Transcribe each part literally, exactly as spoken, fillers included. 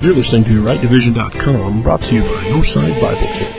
You're listening to right division dot com, brought to you by Northside Bible Church.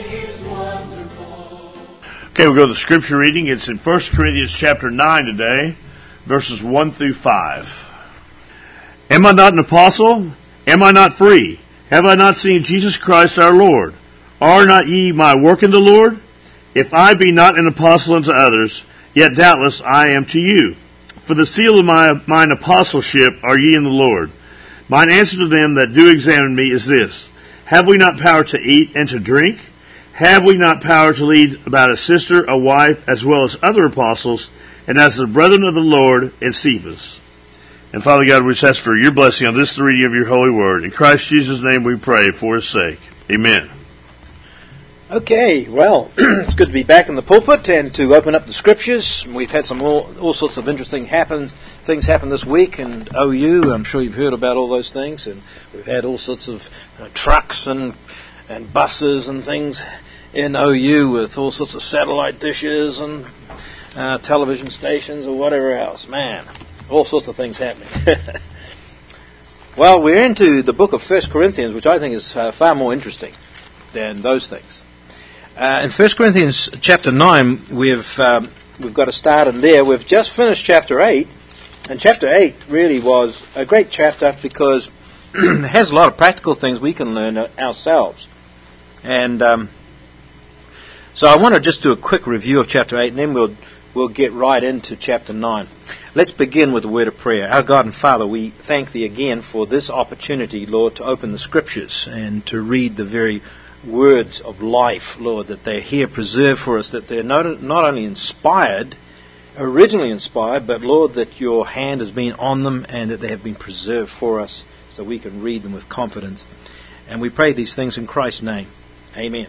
Okay, we'll go to the scripture reading. It's in First Corinthians chapter nine today, verses one through five. Am I not an apostle? Am I not free? Have I not seen Jesus Christ our Lord? Are not ye my work in the Lord? If I be not an apostle unto others, yet doubtless I am to you. For the seal of my mine apostleship are ye in the Lord. Mine answer to them that do examine me is this: Have we not power to eat and to drink? Have we not power to lead about a sister, a wife, as well as other apostles, and as the brethren of the Lord and Cephas? And Father God, we just ask for your blessing on this, the reading of your holy word. In Christ Jesus' name we pray for his sake. Amen. Okay, well, it's good to be back in the pulpit and to open up the scriptures. We've had some all, all sorts of interesting happen, things happen this week in O U. I'm sure you've heard about all those things. And we've had all sorts of uh, trucks and and buses and things in O U with all sorts of satellite dishes and uh, television stations or whatever else. Man, all sorts of things happening. Well, we're into the book of First Corinthians, which I think is uh, far more interesting than those things. Uh, in First Corinthians chapter nine, we've um, we've got to start in there. We've just finished chapter eight, and chapter eight really was a great chapter because it has a lot of practical things we can learn ourselves. And um, so I want to just do a quick review of chapter eight, and then we'll we'll get right into chapter nine. Let's begin with a word of prayer. Our God and Father, we thank Thee again for this opportunity, Lord, to open the Scriptures and to read the very words of life, Lord, that they're here preserved for us, that they're not, not only inspired, originally inspired, but, Lord, that your hand has been on them and that they have been preserved for us so we can read them with confidence. And we pray these things in Christ's name. Amen.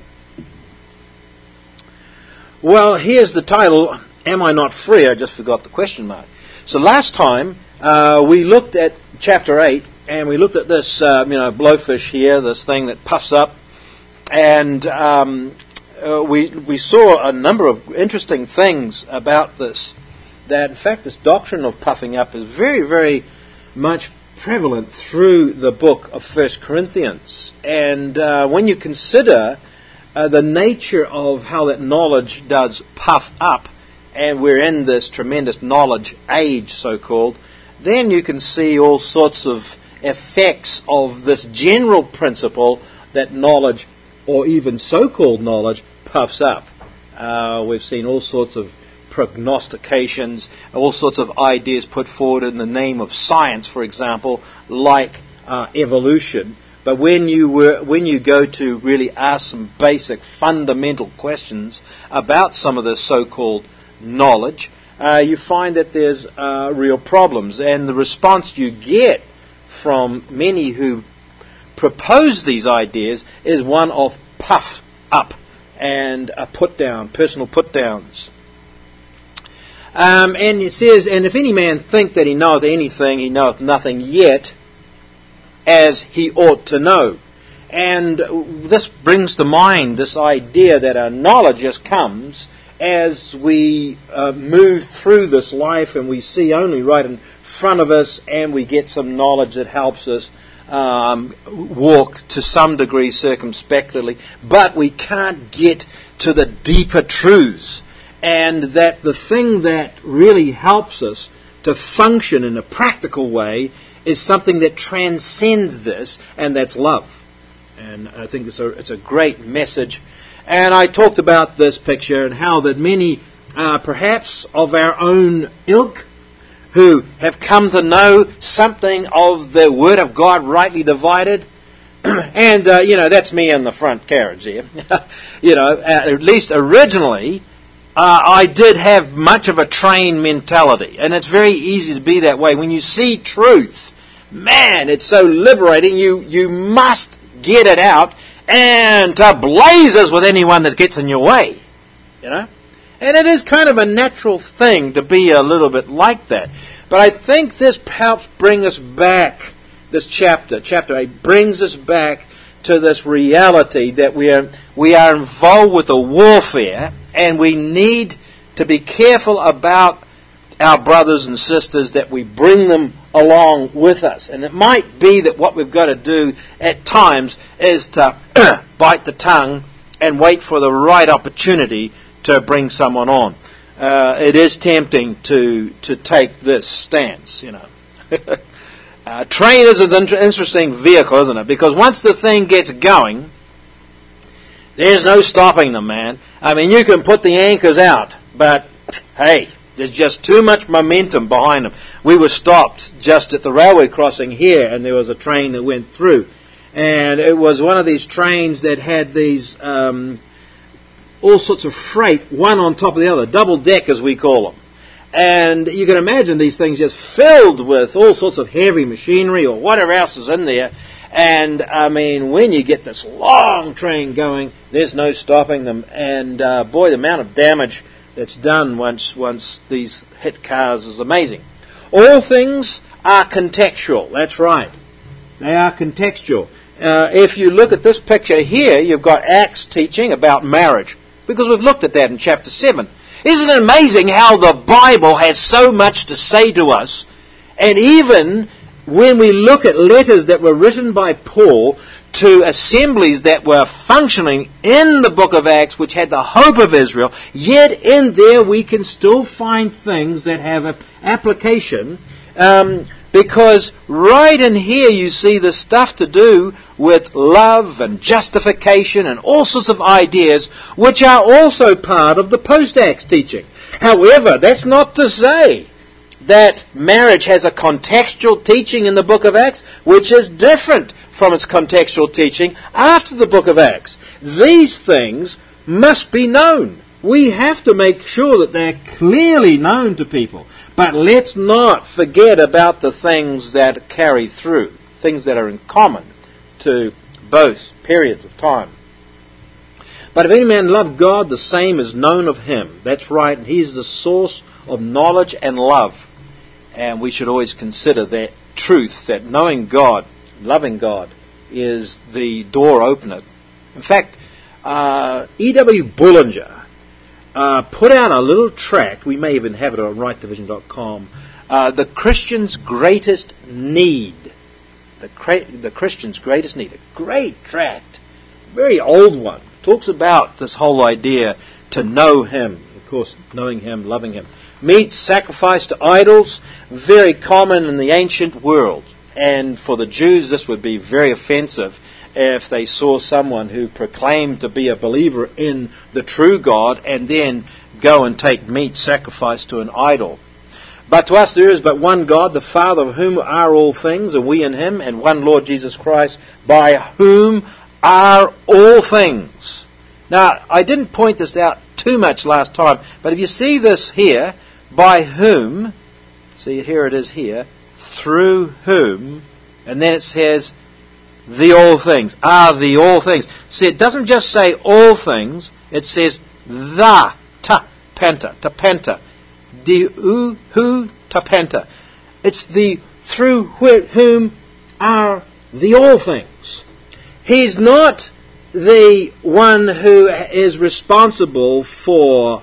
Well, here's the title, Am I Not Free? I just forgot the question mark. So last time uh, we looked at chapter eight, and we looked at this uh, you know, blowfish here, this thing that puffs up. And um, uh, we we saw a number of interesting things about this. That, in fact, this doctrine of puffing up is very, very much prevalent through the book of First Corinthians. And uh, when you consider uh, the nature of how that knowledge does puff up, and we're in this tremendous knowledge age, so-called, then you can see all sorts of effects of this general principle that knowledge, or even so-called knowledge, puffs up. Uh, we've seen all sorts of prognostications, all sorts of ideas put forward in the name of science, for example, like uh, evolution. But when you were, when you go to really ask some basic fundamental questions about some of this so-called knowledge, uh, you find that there's uh, real problems. And the response you get from many who propose these ideas is one of puff up and a put down, personal put downs. Um, and it says, and if any man think that he knoweth anything, he knoweth nothing yet, as he ought to know. And this brings to mind this idea that our knowledge just comes as we uh, move through this life and we see only right in front of us, and we get some knowledge that helps us Um, walk to some degree circumspectly, but we can't get to the deeper truths, and that the thing that really helps us to function in a practical way is something that transcends this, and that's love. And I think it's a, it's a great message. And I talked about this picture and how that many, uh, perhaps of our own ilk, who have come to know something of the Word of God rightly divided. And, uh, you know, that's me in the front carriage here. you know, at least originally, uh, I did have much of a trained mentality. And it's very easy to be that way. When you see truth, man, it's so liberating. You, you must get it out and to blazes with anyone that gets in your way. You know? And it is kind of a natural thing to be a little bit like that. But I think this helps bring us back, this chapter, chapter eight, brings us back to this reality that we are we are involved with a warfare, and we need to be careful about our brothers and sisters, that we bring them along with us. And it might be that what we've got to do at times is to bite the tongue and wait for the right opportunity to bring someone on. Uh, it is tempting to to take this stance, you know. uh, train is an inter- interesting vehicle, isn't it? Because once the thing gets going, there's no stopping them, man. I mean, you can put the anchors out, but hey, there's just too much momentum behind them. We were stopped just at the railway crossing here, and there was a train that went through. And it was one of these trains that had these um, all sorts of freight, one on top of the other, double deck as we call them. And you can imagine these things just filled with all sorts of heavy machinery or whatever else is in there. And, I mean, when you get this long train going, there's no stopping them. And, uh, boy, the amount of damage that's done once once these hit cars is amazing. All things are contextual. That's right. They are contextual. Uh, if you look at this picture here, you've got Acts teaching about marriage, because we've looked at that in chapter seven. Isn't it amazing how the Bible has so much to say to us? And even when we look at letters that were written by Paul to assemblies that were functioning in the book of Acts, which had the hope of Israel, yet in there we can still find things that have an application, um, because right in here you see the stuff to do with love and justification and all sorts of ideas which are also part of the post-Acts teaching. However, that's not to say that marriage has a contextual teaching in the book of Acts which is different from its contextual teaching after the book of Acts. These things must be known. We have to make sure that they're clearly known to people. But let's not forget about the things that carry through, things that are in common to both periods of time. But if any man love God, the same is known of him. That's right, and he's the source of knowledge and love. And we should always consider that truth, that knowing God, loving God, is the door opener. In fact, uh, E W Bullinger uh, put out a little tract, we may even have it on right division dot com, uh, The Christian's Greatest Need. The, cra- the Christian's Greatest Need. A great tract, very old one. Talks about this whole idea to know Him. Of course, knowing Him, loving Him. Meat sacrificed to idols, very common in the ancient world. And for the Jews, this would be very offensive if they saw someone who proclaimed to be a believer in the true God and then go and take meat sacrificed to an idol. But to us there is but one God, the Father, of whom are all things, and we in Him, and one Lord Jesus Christ, by whom are all things. Now, I didn't point this out too much last time, but if you see this here, by whom, see here it is here, through whom, and then it says, the all things, are the all things. See, it doesn't just say all things, it says the, ta, penta, ta, penta, di, u, hu, ta, penta. It's the through whom are the all things. He's not the one who is responsible for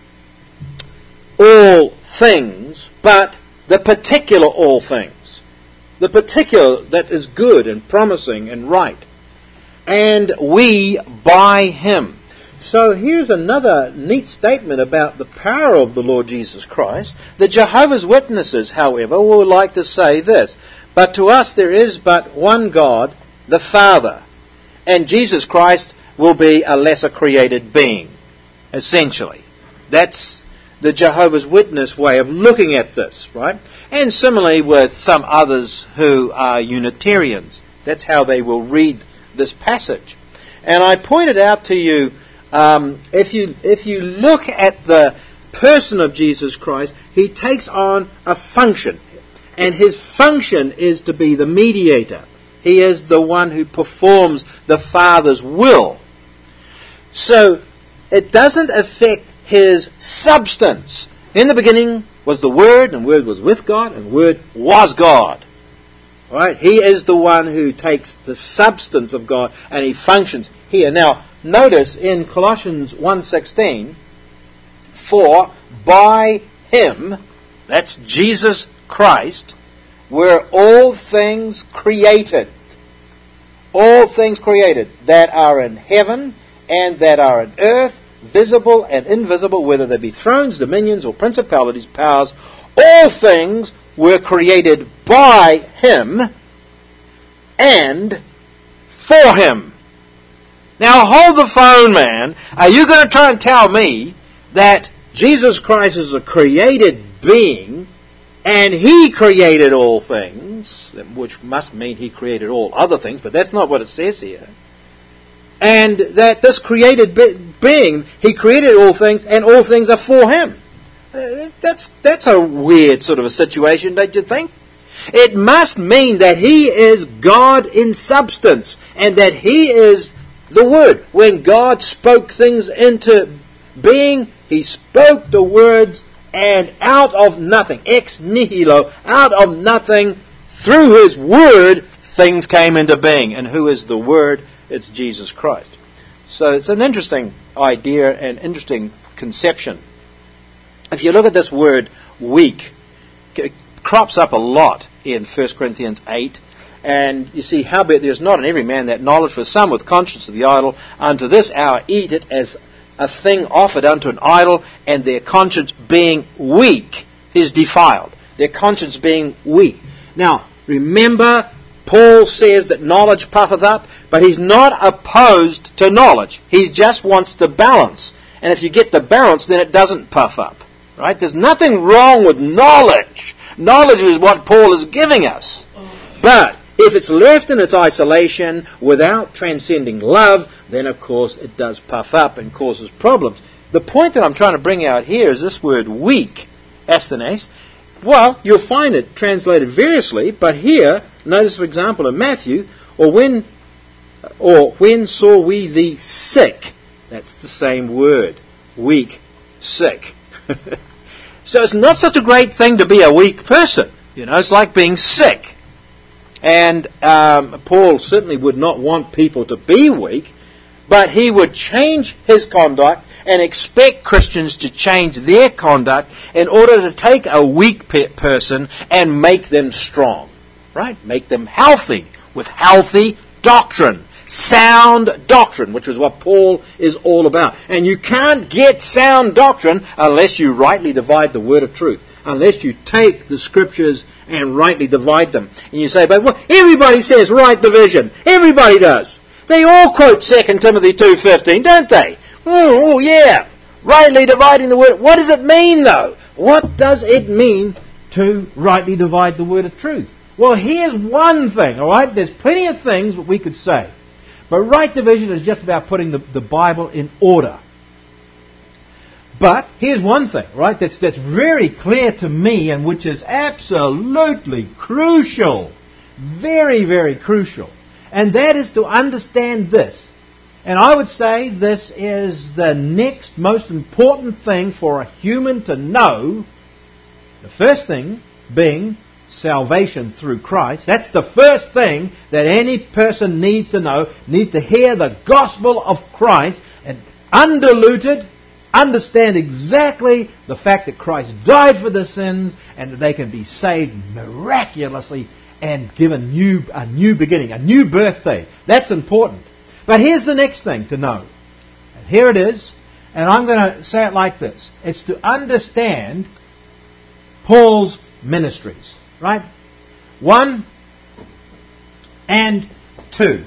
all things, but the particular all things. The particular that is good and promising and right. And we by Him. So here's another neat statement about the power of the Lord Jesus Christ. The Jehovah's Witnesses, however, will like to say this: but to us there is but one God, the Father, and Jesus Christ will be a lesser created being, essentially. That's the Jehovah's Witness way of looking at this, right? And similarly with some others who are Unitarians. That's how they will read this passage. And I pointed out to you, um, if you if you look at the person of Jesus Christ, He takes on a function. And His function is to be the mediator. He is the one who performs the Father's will. So it doesn't affect His substance. In the beginning was the Word, and Word was with God, and Word was God. All right? He is the one who takes the substance of God, and He functions here. Now, notice in Colossians one sixteen, for by Him, that's Jesus Christ, were all things created. All things created that are in heaven and that are on earth, visible and invisible, whether they be thrones, dominions, or principalities, powers, all things were created by Him and for Him. Now hold the phone, man. Are you going to try and tell me that Jesus Christ is a created being and He created all things, which must mean He created all other things, but that's not what it says here. And that this created be- being, He created all things and all things are for Him. Uh, that's, that's a weird sort of a situation, don't you think? It must mean that He is God in substance and that He is the Word. When God spoke things into being, He spoke the words, and out of nothing, ex nihilo, out of nothing, through His Word, things came into being. And who is the Word? It's Jesus Christ. So it's an interesting idea and interesting conception. If you look at this word, weak, it crops up a lot in First Corinthians eight. And you see, howbeit there is not in every man that knowledge, for some with conscience of the idol, unto this hour eat it as a thing offered unto an idol, and their conscience being weak is defiled. Their conscience being weak. Now, remember, Paul says that knowledge puffeth up, but he's not opposed to knowledge. He just wants the balance. And if you get the balance, then it doesn't puff up. Right? There's nothing wrong with knowledge. Knowledge is what Paul is giving us. But if it's left in its isolation without transcending love, then of course it does puff up and causes problems. The point that I'm trying to bring out here is this word weak, asthenes. Well, you'll find it translated variously, but here, notice for example in Matthew, or when or when saw we thee sick? That's the same word. Weak, sick. So it's not such a great thing to be a weak person. You know, it's like being sick. And um, Paul certainly would not want people to be weak, but he would change his conduct and expect Christians to change their conduct in order to take a weak pe- person and make them strong. Right? Make them healthy with healthy doctrine. Sound doctrine, which is what Paul is all about. And you can't get sound doctrine unless you rightly divide the word of truth. Unless you take the Scriptures and rightly divide them. And you say, but well, everybody says right division. Everybody does. They all quote Second Timothy two fifteen, don't they? Oh, oh, yeah. Rightly dividing the word. What does it mean, though? What does it mean to rightly divide the word of truth? Well, here's one thing, all right? There's plenty of things that we could say. But right division is just about putting the, the Bible in order. But here's one thing, right, that's, that's very clear to me and which is absolutely crucial. Very, very crucial. And that is to understand this. And I would say this is the next most important thing for a human to know. The first thing being salvation through Christ. That's the first thing that any person needs to know, needs to hear the gospel of Christ and undiluted, understand exactly the fact that Christ died for their sins and that they can be saved miraculously and given new, a new beginning, a new birthday. That's important. But here's the next thing to know. And here it is, and I'm going to say it like this. It's to understand Paul's ministries. Right? One and two.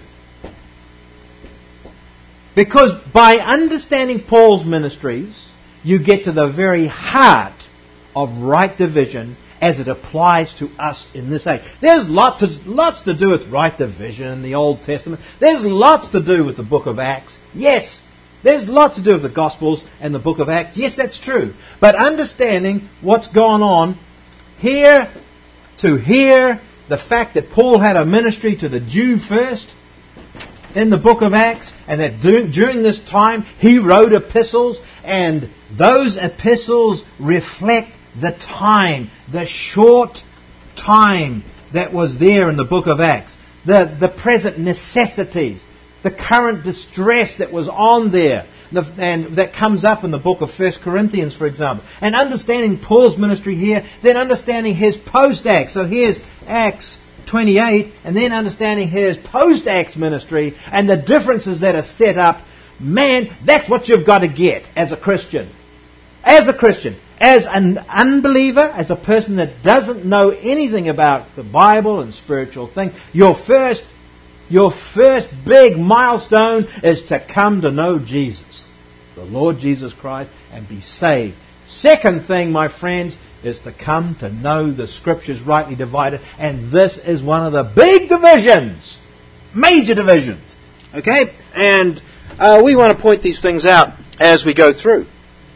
Because by understanding Paul's ministries, you get to the very heart of right division as it applies to us in this age. There's lots, of, lots to do with right division in the Old Testament. There's lots to do with the book of Acts. Yes, there's lots to do with the Gospels and the book of Acts. Yes, that's true. But understanding what's going on here, to hear the fact that Paul had a ministry to the Jew first in the book of Acts, and that during this time he wrote epistles, and those epistles reflect the time, the short time that was there in the book of Acts, the, the present necessities, the current distress that was on there, the, and that comes up in the book of First Corinthians, for example. And understanding Paul's ministry here, then understanding his post-Acts. So here's Acts twenty-eight, and then understanding his post-Acts ministry and the differences that are set up. Man, that's what you've got to get as a Christian. As a Christian. As an unbeliever, as a person that doesn't know anything about the Bible and spiritual things, your first, your first big milestone is to come to know Jesus, the Lord Jesus Christ, and be saved. Second thing, my friends, is to come to know the Scriptures rightly divided, and this is one of the big divisions, major divisions. Okay? And uh, we want to point these things out as we go through.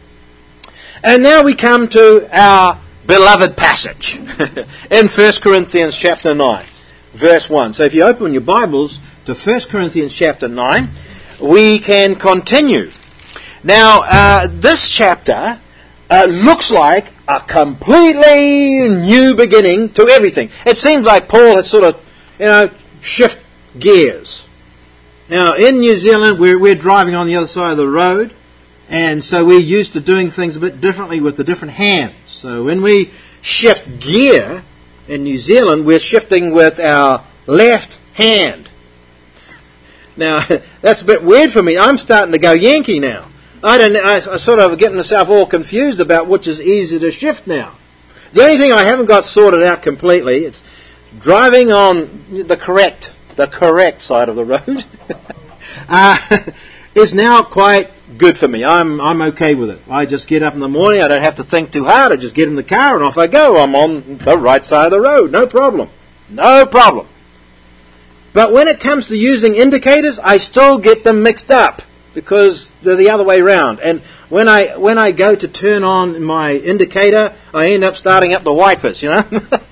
And now we come to our beloved passage in First Corinthians chapter nine, verse one. So if you open your Bibles to First Corinthians chapter nine, we can continue. Now, uh, this chapter uh, looks like a completely new beginning to everything. It seems like Paul has sort of, you know, shift gears. Now, in New Zealand, we're, we're driving on the other side of the road. And so we're used to doing things a bit differently with the different hands. So when we shift gear in New Zealand, we're shifting with our left hand. Now, that's a bit weird for me. I'm starting to go Yankee now. I don't. I, I sort of getting myself all confused about which is easy to shift now. The only thing I haven't got sorted out completely is driving on the correct, the correct side of the road uh, is now quite good for me. I'm I'm okay with it. I just get up in the morning. I don't have to think too hard. I just get in the car and off I go. I'm on the right side of the road. No problem. No problem. But when it comes to using indicators, I still get them mixed up because they're the other way around. And when I when I go to turn on my indicator, I end up starting up the wipers, you know.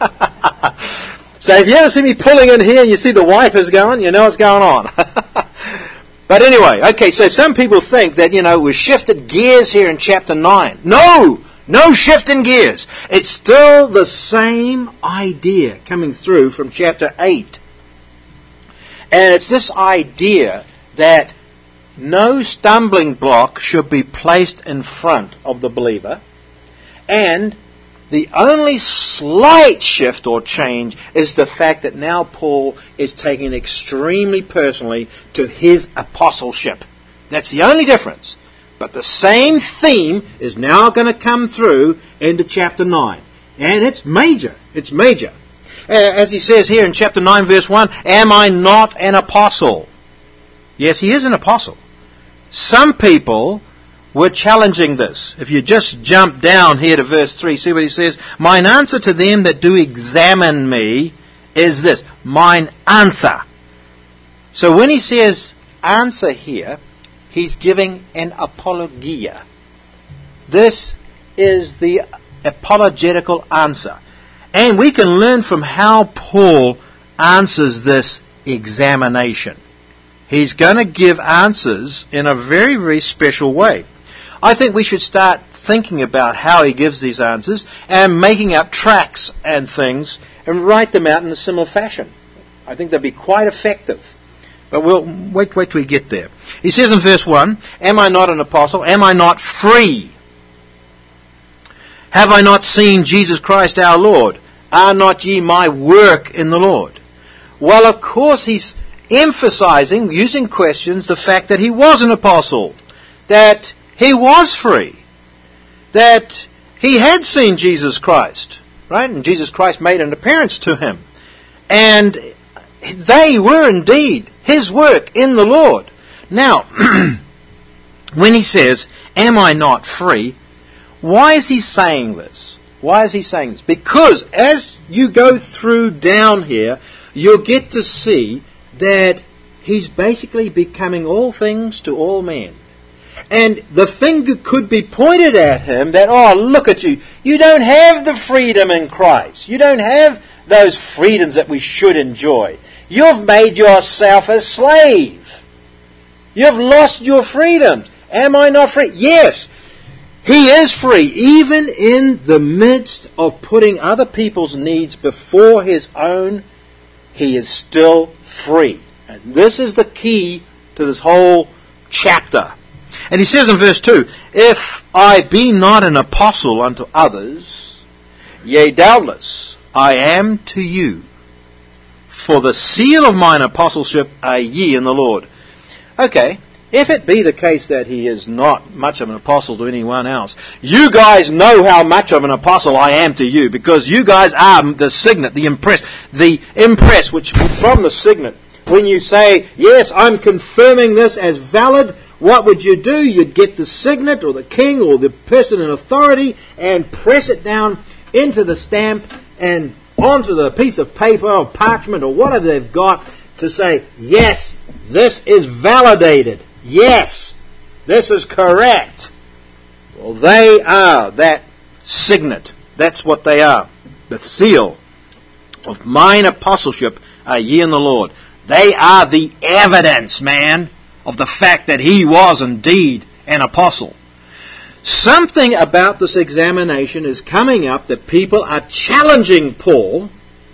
So if you ever see me pulling in here and you see the wipers going, you know what's going on. But anyway, okay, so some people think that, you know, we've shifted gears here in chapter nine. No! No shifting gears. It's still the same idea coming through from chapter eight. And it's this idea that no stumbling block should be placed in front of the believer. And the only slight shift or change is the fact that now Paul is taking extremely personally to his apostleship. That's the only difference. But the same theme is now going to come through into chapter nine. And it's major. It's major. As he says here in chapter nine verse one, am I not an apostle? Yes, he is an apostle. Some people were challenging this. If you just jump down here to verse three, see what he says? Mine answer to them that do examine me is this. Mine answer. So when he says answer here, he's giving an apologia. This is the apologetical answer. And we can learn from how Paul answers this examination. He's going to give answers in a very, very special way. I think we should start thinking about how he gives these answers and making up tracts and things and write them out in a similar fashion. I think they'll be quite effective. But we'll wait, wait till we get there. He says in verse one, am I not an apostle? Am I not free? Have I not seen Jesus Christ our Lord? Are not ye my work in the Lord? Well, of course, he's emphasizing, using questions, the fact that he was an apostle, that he was free, that he had seen Jesus Christ, right? And Jesus Christ made an appearance to him. And they were indeed his work in the Lord. Now, when he says, am I not free? Why is he saying this? Why is he saying this? Because as you go through down here, you'll get to see that he's basically becoming all things to all men. And the finger could be pointed at him that, oh, look at you. You don't have the freedom in Christ. You don't have those freedoms that we should enjoy. You've made yourself a slave. You've lost your freedoms. Am I not free? Yes, he is free, even in the midst of putting other people's needs before his own. He is still free. And this is the key to this whole chapter. And he says in verse two, if I be not an apostle unto others, yea, doubtless I am to you. For the seal of mine apostleship are ye in the Lord. Okay, if it be the case that he is not much of an apostle to anyone else, you guys know how much of an apostle I am to you, because you guys are the signet, the impress, the impress, which from the signet, when you say, yes, I'm confirming this as valid, what would you do? You'd get the signet or the king or the person in authority and press it down into the stamp and onto the piece of paper or parchment or whatever they've got to say, yes, this is validated. Yes, this is correct. Well, they are that signet. That's what they are. The seal of mine apostleship are ye in the Lord. They are the evidence, man, of the fact that he was indeed an apostle. Something about this examination is coming up that people are challenging Paul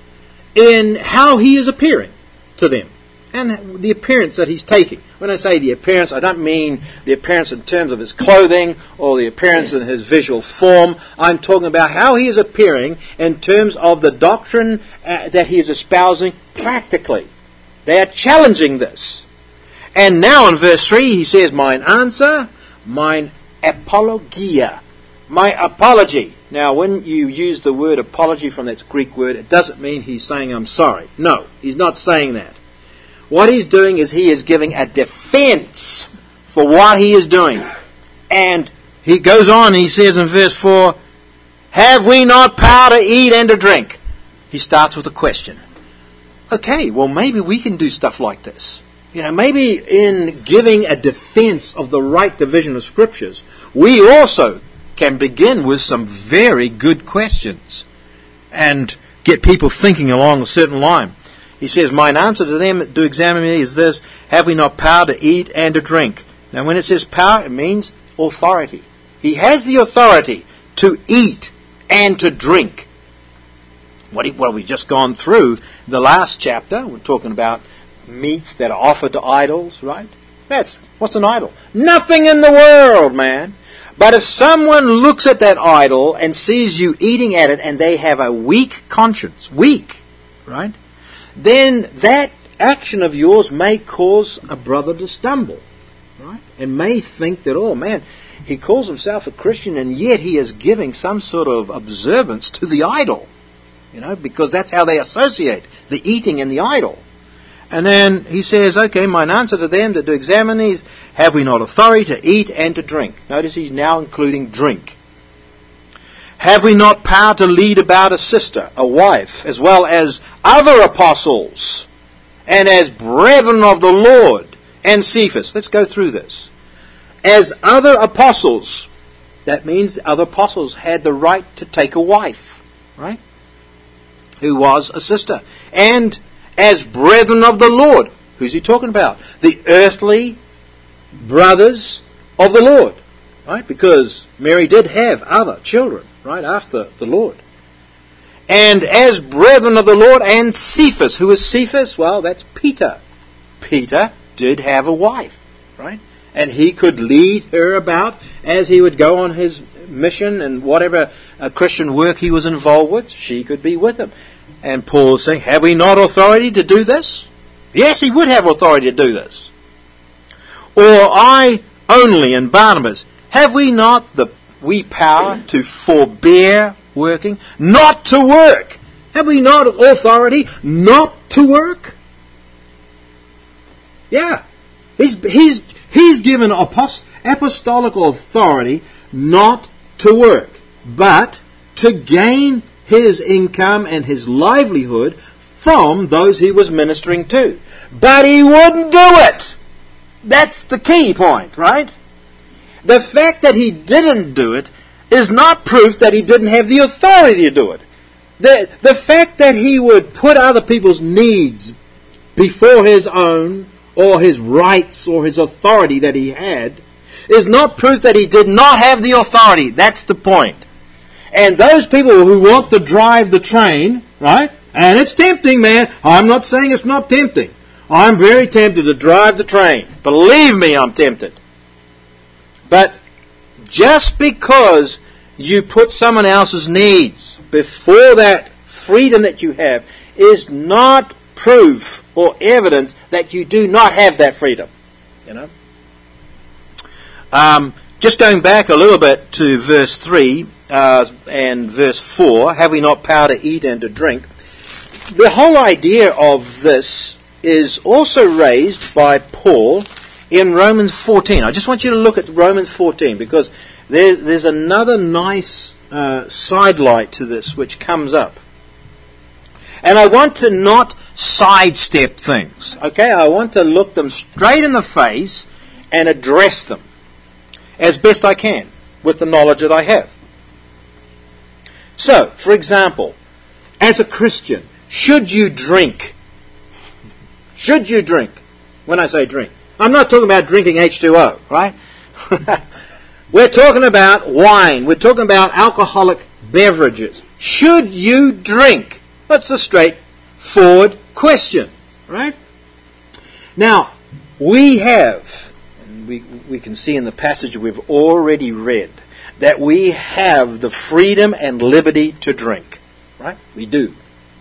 in how he is appearing to them and the appearance that he's taking. When I say the appearance, I don't mean the appearance in terms of his clothing or the appearance in his visual form. I'm talking about how he is appearing in terms of the doctrine uh, that he is espousing practically. They are challenging this. And now in verse three he says, mine answer, mine apologia, my apology. Now when you use the word apology from that Greek word, it doesn't mean he's saying I'm sorry. No, he's not saying that. What he's doing is he is giving a defense for what he is doing. And he goes on and he says in verse four, have we not power to eat and to drink? He starts with a question. Okay, well maybe we can do stuff like this. You know, maybe in giving a defense of the right division of Scriptures, we also can begin with some very good questions and get people thinking along a certain line. He says, mine answer to them that do examine me is this, have we not power to eat and to drink? Now when it says power, it means authority. He has the authority to eat and to drink. What, he, what we've just gone through, the last chapter, we're talking about meats that are offered to idols, right? That's, what's an idol? Nothing in the world, man. But if someone looks at that idol and sees you eating at it and they have a weak conscience, weak, right? Then that action of yours may cause a brother to stumble, right? And may think that, oh man, he calls himself a Christian and yet he is giving some sort of observance to the idol, you know, because that's how they associate the eating and the idol. And then he says, okay, mine answer to them that do examine these, have we not authority to eat and to drink? Notice he's now including drink. Have we not power to lead about a sister, a wife, as well as other apostles, and as brethren of the Lord, and Cephas? Let's go through this. As other apostles, that means the other apostles had the right to take a wife, right? Who was a sister. And as brethren of the Lord. Who's he talking about? The earthly brothers of the Lord. Right? Because Mary did have other children, right, after the Lord. And as brethren of the Lord, and Cephas. Who is Cephas? Well, that's Peter. Peter did have a wife, right? And he could lead her about as he would go on his mission and whatever uh, Christian work he was involved with, she could be with him. And Paul is saying, have we not authority to do this? Yes, he would have authority to do this. Or I only and Barnabas, have we not the we power to forbear working? Not to work. Have we not authority not to work? Yeah. He's, he's, he's given apost- apostolical authority not to work, but to gain his income and his livelihood from those he was ministering to. But he wouldn't do it. That's the key point, right? The fact that he didn't do it is not proof that he didn't have the authority to do it. The, the fact that he would put other people's needs before his own, or his rights, or his authority that he had, is not proof that he did not have the authority. That's the point. And those people who want to drive the train, right? And it's tempting, man. I'm not saying it's not tempting. I'm very tempted to drive the train. Believe me, I'm tempted. But just because you put someone else's needs before that freedom that you have is not proof or evidence that you do not have that freedom. You know. Um, just going back a little bit to verse three uh, and verse four, have we not power to eat and to drink? The whole idea of this is also raised by Paul in Romans fourteen. I just want you to look at Romans fourteen, because there, there's another nice uh, sidelight to this which comes up. And I want to not sidestep things. Okay, I want to look them straight in the face and address them as best I can with the knowledge that I have. So, for example, as a Christian, should you drink? Should you drink? When I say drink, I'm not talking about drinking H two O, right? We're talking about wine. We're talking about alcoholic beverages. Should you drink? That's a straightforward question, right? Now, we have, and we, we can see in the passage we've already read, that we have the freedom and liberty to drink, right? We do.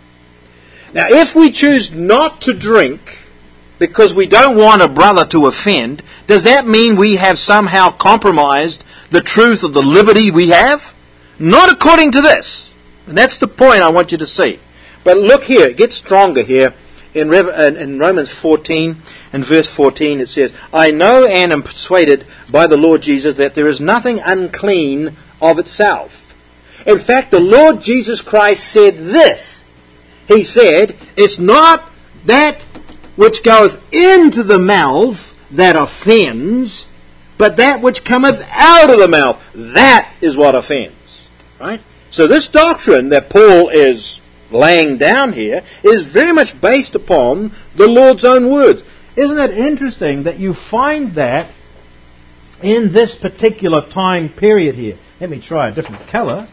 Now, if we choose not to drink because we don't want a brother to offend, does that mean we have somehow compromised the truth of the liberty we have? Not according to this. And that's the point I want you to see. But look here, it gets stronger here. In, in Romans fourteen and verse fourteen it says, I know and am persuaded by the Lord Jesus that there is nothing unclean of itself. In fact, the Lord Jesus Christ said this. He said, it's not that which goeth into the mouth that offends, but that which cometh out of the mouth, that is what offends. Right? So this doctrine that Paul is laying down here is very much based upon the Lord's own words. Isn't it interesting that you find that in this particular time period here? Let me try a different colour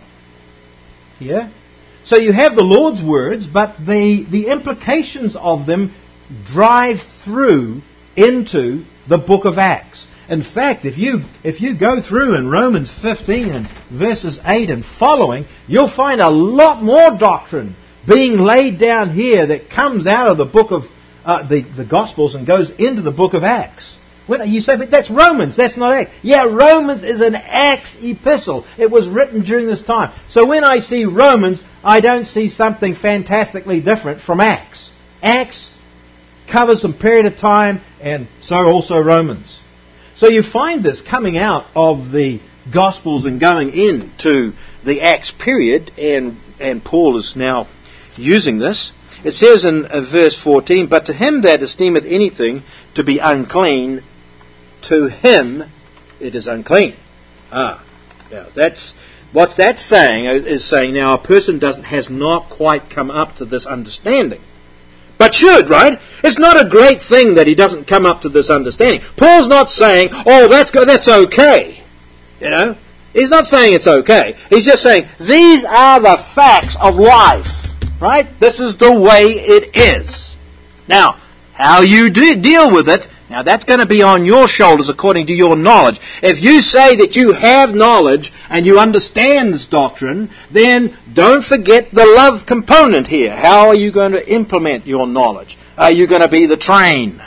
here. So you have the Lord's words, but the, the implications of them drive through into the book of Acts. In fact, if you if you go through in Romans fifteen and verses eight and following, you'll find a lot more doctrine being laid down here that comes out of the book of uh, the, the Gospels and goes into the book of Acts. When you say, but that's Romans, that's not Acts. Yeah, Romans is an Acts epistle. It was written during this time. So when I see Romans, I don't see something fantastically different from Acts. Acts covers some period of time, and so also Romans. So you find this coming out of the Gospels and going into the Acts period, and, and Paul is now using this. It says in uh, verse fourteen, but to him that esteemeth anything to be unclean, to him it is unclean. Ah, now that's what that's saying is saying now a person doesn't has not quite come up to this understanding, but should, right? It's not a great thing that he doesn't come up to this understanding. Paul's not saying, oh, that's go- that's okay, you know. He's not saying it's okay. He's just saying these are the facts of life. Right? This is the way it is. Now, how you do deal with it, now that's going to be on your shoulders according to your knowledge. If you say that you have knowledge and you understand this doctrine, then don't forget the love component here. How are you going to implement your knowledge? Are you going to be the train?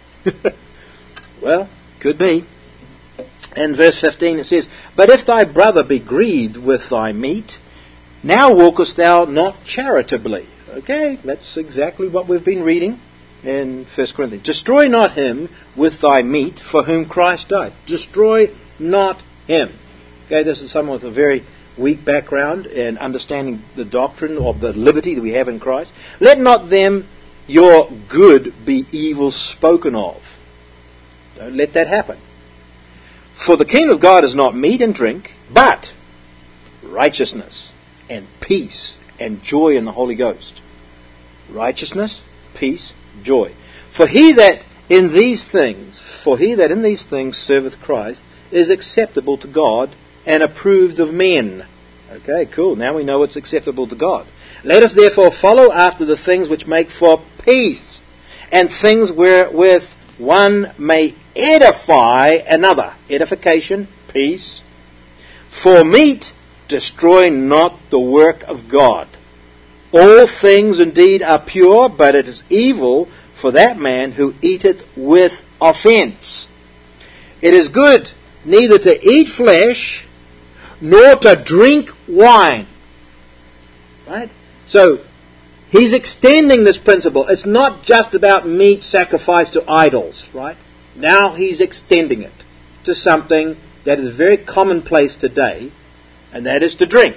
Well, could be. In verse fifteen it says, but if thy brother be grieved with thy meat, now walkest thou not charitably. Okay, that's exactly what we've been reading in First Corinthians. Destroy not him with thy meat for whom Christ died. Destroy not him. Okay, this is someone with a very weak background in understanding the doctrine of the liberty that we have in Christ. Let not them your good be evil spoken of. Don't let that happen. For the kingdom of God is not meat and drink, but righteousness and peace and joy in the Holy Ghost. Righteousness, peace, joy. For he that in these things, for he that in these things serveth Christ, is acceptable to God and approved of men. Okay, cool. Now we know what's acceptable to God. Let us therefore follow after the things which make for peace, and things wherewith one may edify another. Edification, peace. For meat destroy not the work of God. All things indeed are pure, but it is evil for that man who eateth with offence. It is good neither to eat flesh nor to drink wine. Right? So, he's extending this principle. It's not just about meat sacrificed to idols, right? Now he's extending it to something that is very commonplace today, and that is to drink.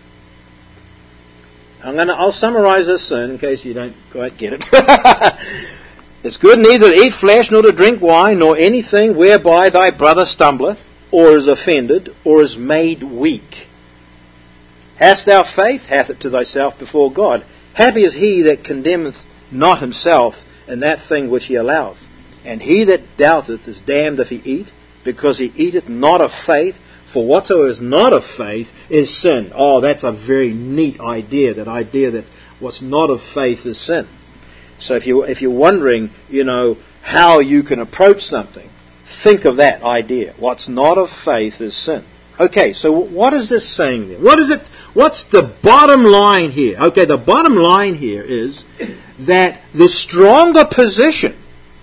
I'm gonna, I'll summarize this soon in case you don't quite get it. It's good neither to eat flesh nor to drink wine, nor anything whereby thy brother stumbleth, or is offended, or is made weak. Hast thou faith? Hath it to thyself before God. Happy is he that condemneth not himself in that thing which he alloweth. And he that doubteth is damned if he eat, because he eateth not of faith. For whatsoever is not of faith is sin. Oh, that's a very neat idea, that idea that what's not of faith is sin. So if, you, if you're wondering, you know, how you can approach something, think of that idea. What's not of faith is sin. Okay, so what is this saying then? What is it? What's the bottom line here? Okay, the bottom line here is that the stronger position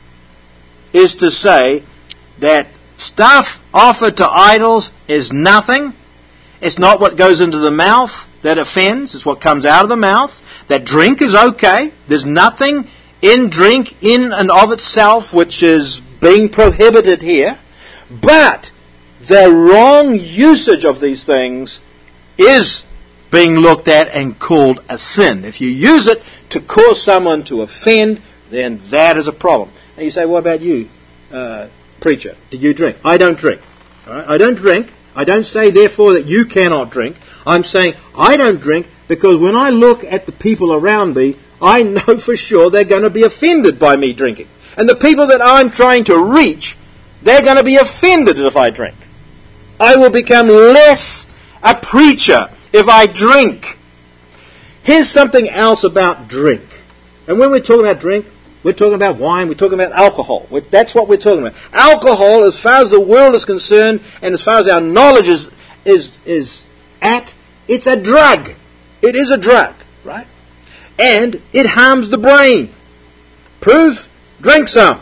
is to say that stuff offered to idols is nothing. It's not what goes into the mouth that offends. It's what comes out of the mouth. That drink is okay. There's nothing in drink in and of itself which is being prohibited here. But the wrong usage of these things is being looked at and called a sin. If you use it to cause someone to offend, then that is a problem. And you say, what about you, uh, preacher? Do you drink? I don't drink. All right? I don't drink. I don't say, therefore, that you cannot drink. I'm saying I don't drink because when I look at the people around me, I know for sure they're going to be offended by me drinking. And the people that I'm trying to reach, they're going to be offended if I drink. I will become less a preacher if I drink. Here's something else about drink. And when we're talking about drink, we're talking about wine, we're talking about alcohol. That's what we're talking about. Alcohol, as far as the world is concerned, and as far as our knowledge is, is, is at, it's a drug. It is a drug, right? And it harms the brain. Proof? Drink some.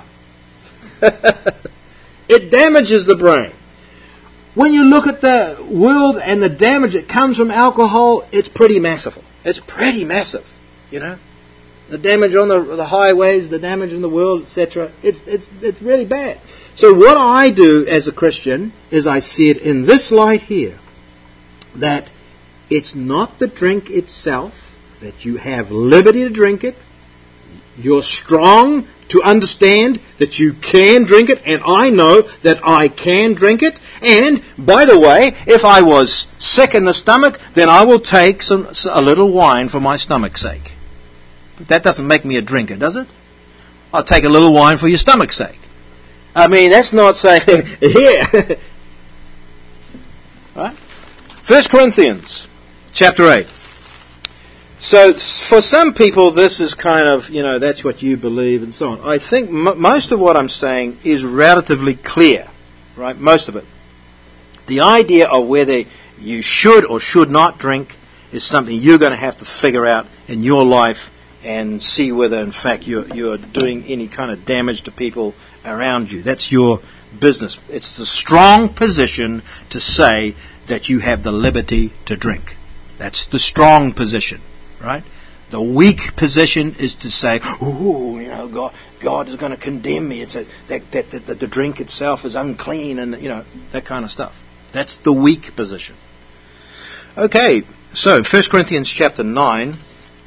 It damages the brain. When you look at the world and the damage that comes from alcohol, it's pretty massive. It's pretty massive, you know. The damage on the, the highways, the damage in the world, et cetera. It's it's it's really bad. So what I do as a Christian is I see it in this light here, that it's not the drink itself, that you have liberty to drink it. You're strong to understand that you can drink it, and I know that I can drink it. And, by the way, if I was sick in the stomach, then I will take some a little wine for my stomach's sake. But that doesn't make me a drinker, does it? I'll take a little wine for your stomach's sake. I mean, that's not saying, here. Right? First Corinthians chapter eight. So for some people this is kind of, you know, that's what you believe and so on. I think m- most of what I'm saying is relatively clear, right? Most of it. The idea of whether you should or should not drink is something you're going to have to figure out in your life and see whether in fact you're, you're doing any kind of damage to people around you. That's your business. It's the strong position to say that you have the liberty to drink. That's the strong position. Right? The weak position is to say, "Oh, you know, God, God is going to condemn me. It's a, that, that, that, that the drink itself is unclean," and you know that kind of stuff. That's the weak position. Okay, so First Corinthians chapter nine.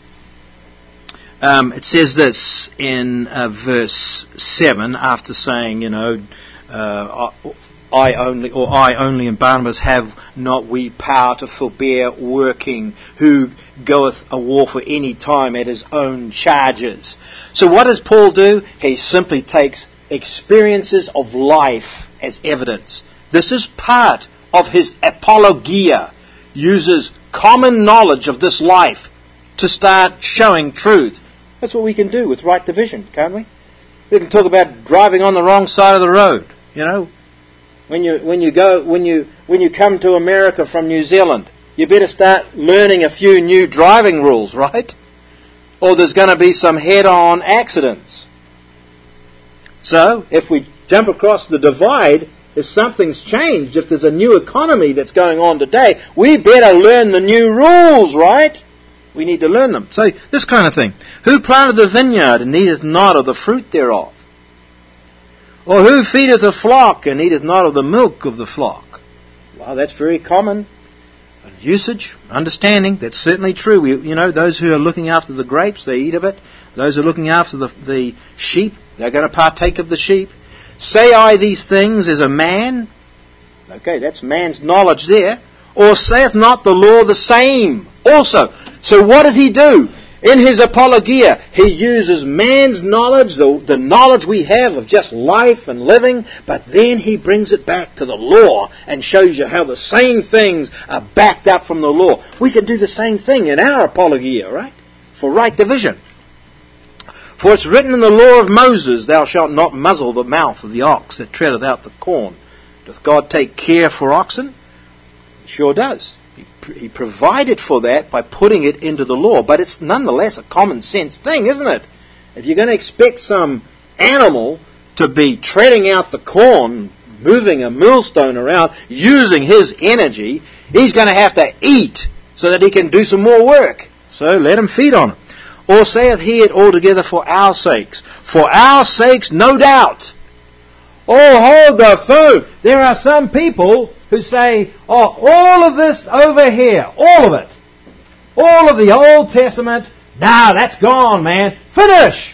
Um, it says this in uh, verse seven, after saying, you know, uh, I only, or I only and Barnabas have not we power to forbear working, who goeth a war for any time at his own charges. So what does Paul do? He simply takes experiences of life as evidence. This is part of his apologia. Uses common knowledge of this life to start showing truth. That's what we can do with right division, can't we? We can talk about driving on the wrong side of the road, you know. When you when you go when you when you come to America from New Zealand, you better start learning a few new driving rules, right? Or there's going to be some head-on accidents. So, if we jump across the divide, if something's changed, if there's a new economy that's going on today, we better learn the new rules, right? We need to learn them. So, this kind of thing. Who planted the vineyard and eateth not of the fruit thereof? Or who feedeth the flock and eateth not of the milk of the flock? Well, that's very common usage, understanding. That's certainly true. We, you know, those who are looking after the grapes, they eat of it. Those who are looking after the, the sheep, they're going to partake of the sheep. Say I these things as a man. Okay, that's man's knowledge there. Or saith not the law the same also? So what does he do? In his apologia, he uses man's knowledge, the, the knowledge we have of just life and living, but then he brings it back to the law and shows you how the same things are backed up from the law. We can do the same thing in our apologia, right? For right division. For it's written in the law of Moses, thou shalt not muzzle the mouth of the ox that treadeth out the corn. Doth God take care for oxen? He sure does. He provided for that by putting it into the law. But it's nonetheless a common sense thing, isn't it? If you're going to expect some animal to be treading out the corn, moving a millstone around, using his energy, he's going to have to eat so that he can do some more work. So let him feed on it. Or saith he it altogether for our sakes? For our sakes, no doubt. Oh, hold the phone. There are some people who say, oh, all of this over here, all of it, all of the Old Testament, now that's gone, man. Finish!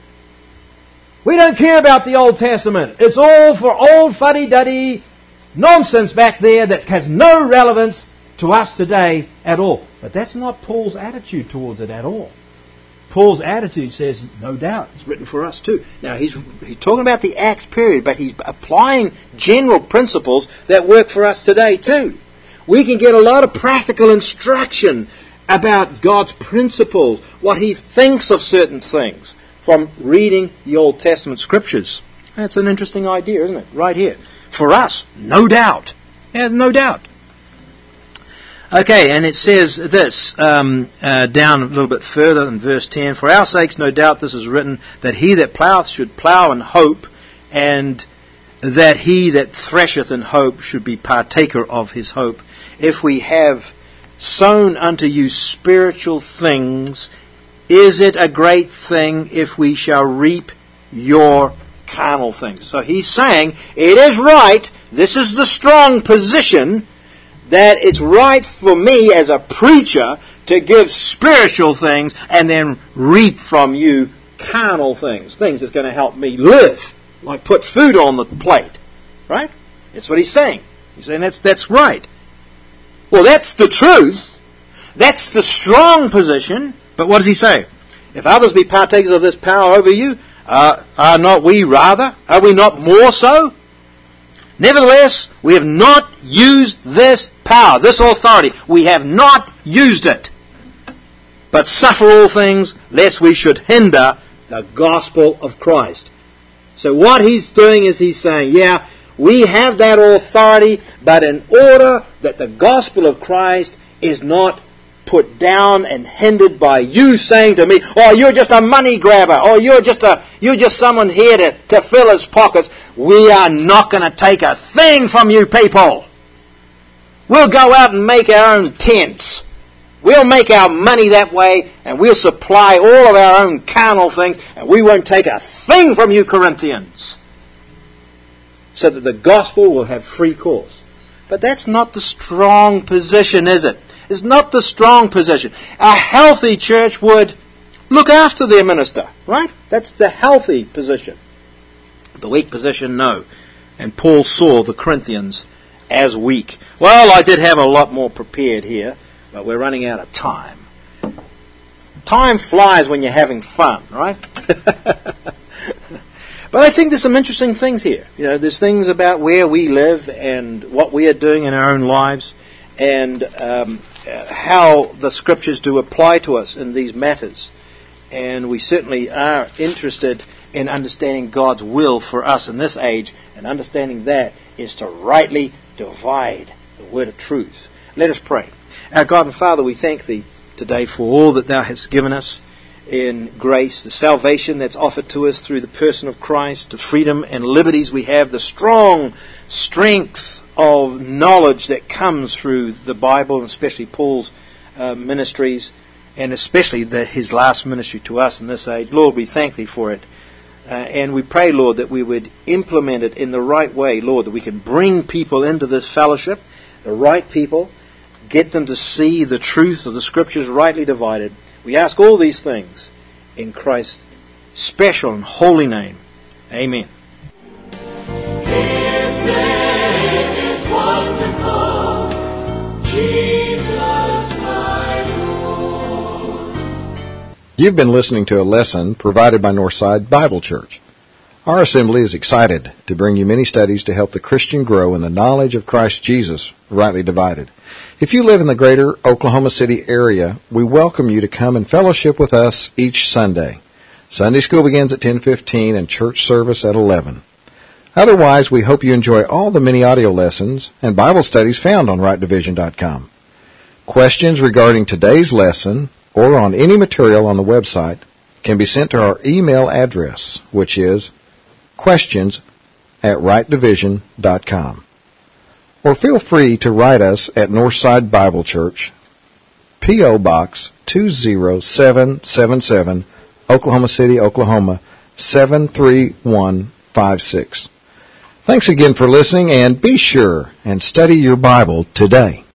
We don't care about the Old Testament. It's all for old fuddy-duddy nonsense back there that has no relevance to us today at all. But that's not Paul's attitude towards it at all. Paul's attitude says, no doubt, it's written for us too. Now, he's, he's talking about the Acts period, but he's applying general principles that work for us today too. We can get a lot of practical instruction about God's principles, what he thinks of certain things, from reading the Old Testament scriptures. That's an interesting idea, isn't it? Right here. For us, no doubt. Yeah, no doubt. Okay, and it says this, um, uh, down a little bit further in verse ten, for our sakes, no doubt this is written, that he that plougheth should plough in hope, and that he that thresheth in hope should be partaker of his hope. If we have sown unto you spiritual things, is it a great thing if we shall reap your carnal things? So he's saying, it is right, this is the strong position, that it's right for me as a preacher to give spiritual things and then reap from you carnal things. Things that's going to help me live. Like put food on the plate. Right? That's what he's saying. He's saying that's, that's right. Well, that's the truth. That's the strong position. But what does he say? If others be partakers of this power over you, uh, are not we rather? Are we not more so? Nevertheless, we have not used this power, this authority. We have not used it. But suffer all things, lest we should hinder the gospel of Christ. So what he's doing is he's saying, yeah, we have that authority, but in order that the gospel of Christ is not put down and hindered by you saying to me, oh, you're just a money grabber, or you're just a you're just someone here to, to fill his pockets. We are not going to take a thing from you people. We'll go out and make our own tents. We'll make our money that way, and we'll supply all of our own carnal things, and we won't take a thing from you Corinthians. So that the gospel will have free course. But that's not the strong position, is it? It's not the strong position. A healthy church would look after their minister, right? That's the healthy position. The weak position, no. And Paul saw the Corinthians as weak. Well, I did have a lot more prepared here, but we're running out of time. Time flies when you're having fun, right? But I think there's some interesting things here. You know, there's things about where we live and what we are doing in our own lives, and um, how the scriptures do apply to us in these matters. And we certainly are interested in understanding God's will for us in this age, and understanding that is to rightly divide the word of truth. Let us pray. Our God and Father, we thank Thee today for all that Thou hast given us in grace, the salvation that's offered to us through the person of Christ, the freedom and liberties we have, the strong strength of knowledge that comes through the Bible, and especially Paul's uh, ministries, and especially the, his last ministry to us in this age. Lord, we thank Thee for it. Uh, and we pray, Lord, that we would implement it in the right way, Lord, that we can bring people into this fellowship, the right people, get them to see the truth of the Scriptures rightly divided. We ask all these things in Christ's special and holy name. Amen. His name is wonderful, Jesus my Lord. You've been listening to a lesson provided by Northside Bible Church. Our assembly is excited to bring you many studies to help the Christian grow in the knowledge of Christ Jesus, rightly divided. If you live in the greater Oklahoma City area, we welcome you to come and fellowship with us each Sunday. Sunday school begins at ten fifteen and church service at eleven. Otherwise, we hope you enjoy all the many audio lessons and Bible studies found on right division dot com. Questions regarding today's lesson or on any material on the website can be sent to our email address, which is questions at right division dot com. Or feel free to write us at Northside Bible Church, P O. Box two zero seven seven seven, Oklahoma City, Oklahoma seven three one five six. Thanks again for listening, and be sure and study your Bible today.